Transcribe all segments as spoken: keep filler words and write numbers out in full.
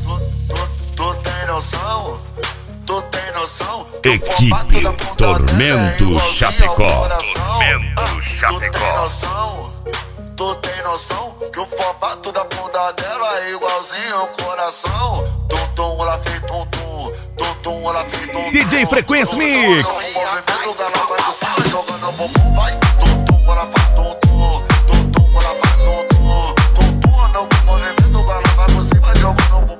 Tu tem noção? Tu tem noção? Equipe Tormento Chapecó. Tormento Chapecó. Tu tem noção? Tu tem noção? Que o formato da bunda dela é igualzinho ao coração. Tum tum, ela fez tum tum. Tum tum, ela fez tum tum. D J Frequência Mix. O movimento dela vai por cima, jogando o bumbum, vai. Tum tum, ela faz tum tum. Tum tum, ela faz tum tum. Tum tum, no movimento dela vai por cima, jogando o bumbum.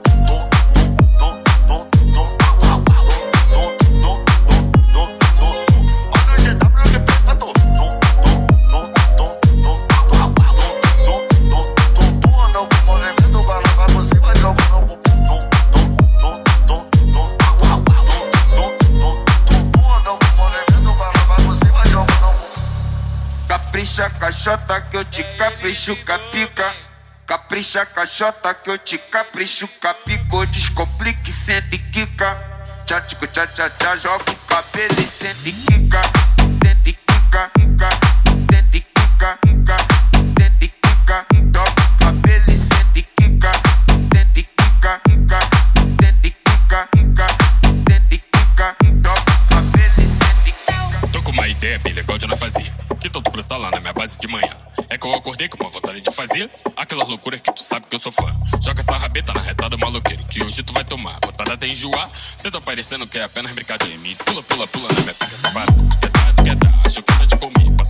Capricha caixota que eu te capricho capica. Capricha caixota que eu te capricho capico. Descomplique, sente quica. Tchá tico tchá tchá tchá. Joga o cabelo e sente quica. Sente quica, quica. Sente quica, quica. Sente quica. Joga o cabelo e sente quica. Sente quica, quica. Sente quica, quica. Sente quica. Joga o cabelo e sente quica. Tô com uma ideia bem legal de não fazer. Que tanto brotar lá na minha base de manhã. É que eu acordei com uma vontade de fazer aquela loucura que tu sabe que eu sou fã. Joga essa rabeta na retada maloqueiro, que hoje tu vai tomar. Botada até enjoar, cê tá parecendo que é apenas brincadeira. Me pula, pula, pula na minha pica, essa barata. Tu quer dar, tu quer dar, acho que eu te comi.